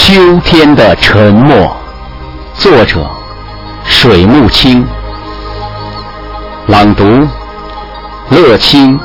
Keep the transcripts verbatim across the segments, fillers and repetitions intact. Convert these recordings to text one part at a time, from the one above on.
秋天的沉默，作者水木清，朗读乐清。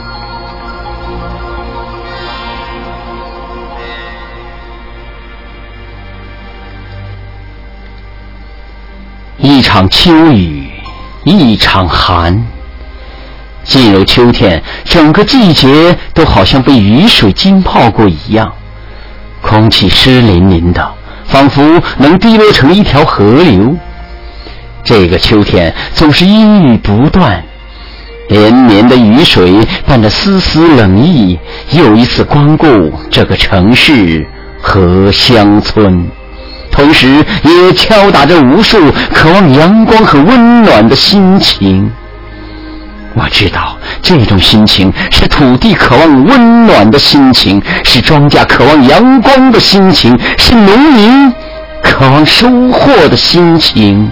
一场秋雨，一场寒。进入秋天，整个季节都好像被雨水浸泡过一样，空气湿淋淋的，仿佛能滴落成一条河流。这个秋天总是阴雨不断，连绵的雨水伴着丝丝冷意，又一次光顾这个城市和乡村，同时也敲打着无数渴望阳光和温暖的心情。我知道这种心情是土地渴望温暖的心情，是庄稼渴望阳光的心情，是农民渴望收获的心情。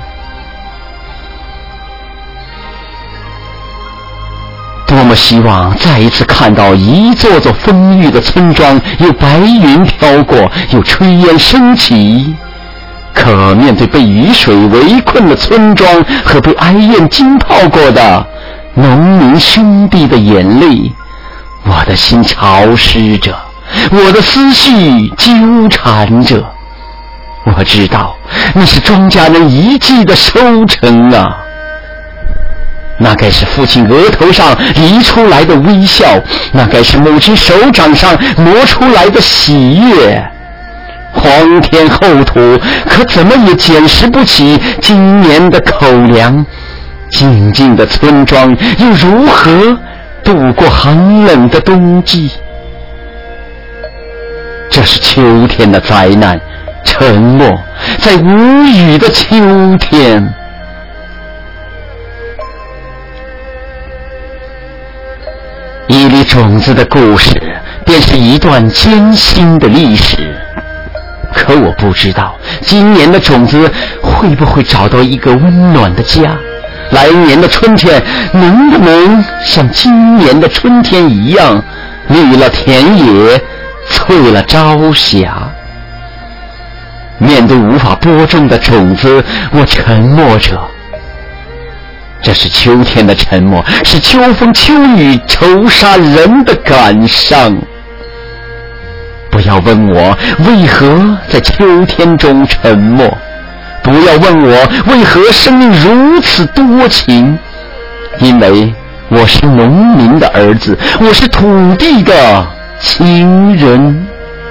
多么希望再一次看到一座座丰裕的村庄，有白云飘过，有炊烟升起。可面对被雨水围困的村庄和被哀怨浸泡过的农民兄弟的眼泪，我的心潮湿着，我的思绪纠缠着。我知道那是庄稼人一季的收成啊，那该是父亲额头上离出来的微笑，那该是母亲手掌上磨出来的喜悦。荒天厚土，可怎么也捡拾不起今年的口粮。静静的村庄又如何度过寒冷的冬季？这是秋天的灾难，沉默在无语的秋天。一粒种子的故事，便是一段艰辛的历史。可我不知道今年的种子会不会找到一个温暖的家，来年的春天能不能像今年的春天一样，绿了田野，翠了朝霞。面对无法播种的种子，我沉默着。这是秋天的沉默，是秋风秋雨愁杀人的感伤。不要问我为何在秋天中沉默，不要问我为何生命如此多情，因为我是农民的儿子，我是土地的情人。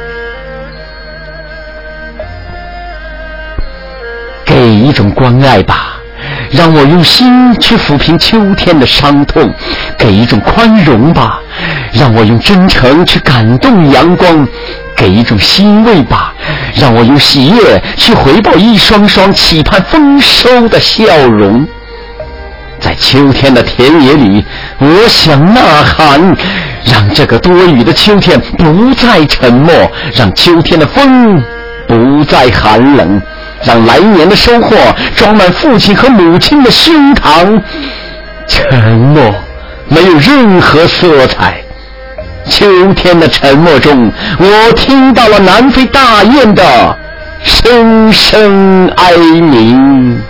给一种关爱吧，让我用心去抚平秋天的伤痛；给一种宽容吧，让我用真诚去感动阳光；给一种欣慰吧，让我用喜悦去回报一双双期盼丰收的笑容。在秋天的田野里，我想呐喊，让这个多雨的秋天不再沉默，让秋天的风不再寒冷，让来年的收获装满父亲和母亲的胸膛。沉默没有任何色彩，秋天的沉默中，我听到了南非大雁的声声哀鸣。